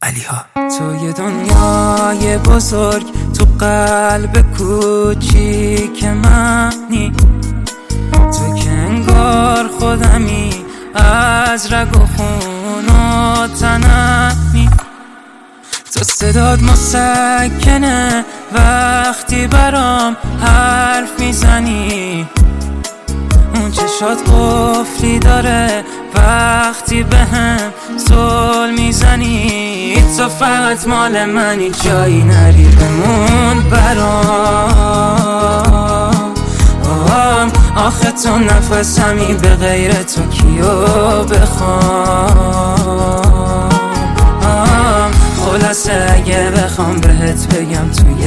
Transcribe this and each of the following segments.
علیها. توی دنیای بزرگ تو قلب کوچیک منی، تو که انگار خودمی از رگ و خون و تنمی. تو صداد مسکنه وقتی برام حرف میزنی، اون چشات قفلی داره وقتی بهم زل میزنی. تو فقط مال منی، جایی نری بمون برام. آخه تو نفسمی، به غیر تو کیو بخوام. خلاصه اگه بخوام بهت بگم توی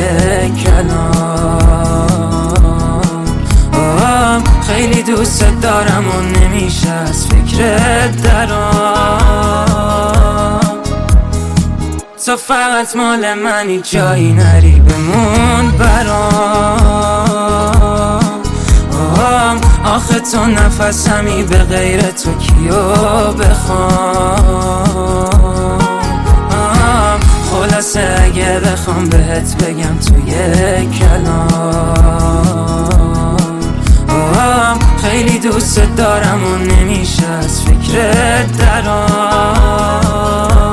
کلام، خیلی دوست دارم و نمیشه از فکرت درام. تو فقط مال منی، جایی نری بمون برام. آخه تو نفسمی، به غیر تو کیو بخوام. خلاصه اگه بخوام بهت بگم توی کلام، خیلی دوست دارم و نمیشه از فکرت درام.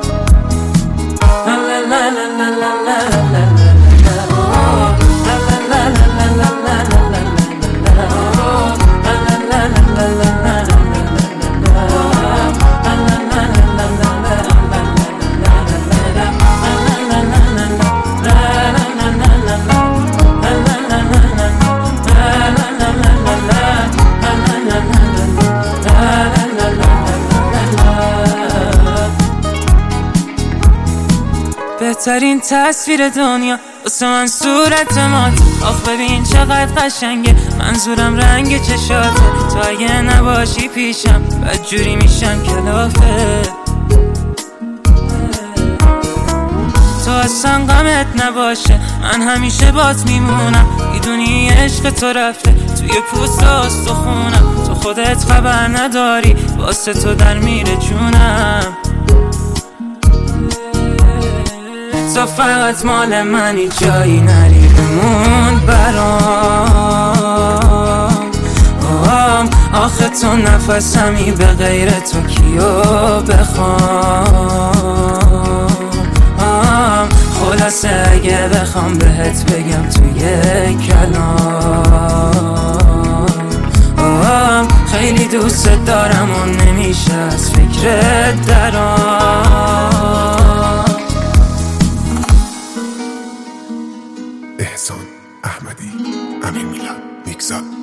بهترین تصویر دنیا واسه من صورت مات. آخ ببین چقدر قشنگه، منظورم رنگ چشاته. تو اگه نباشی پیشم بدجوری میشم کلافه. تو اصلا غمت نباشه، من همیشه بات میمونم. میدونی عشق تو رفته توی پوست استخونم. تو خودت خبر نداری، واسه تو در میره جونم. تو فقط مال منی، جایی نری بمون برام. آخه تو نفسمی، به غیر تو کیو بخوام. خلاصه اگه بخوام بهت بگم توی کلام، خیلی دوست دارم و نمیشه از فکرت درام. احسان احمدی، امین میلاد، میکسات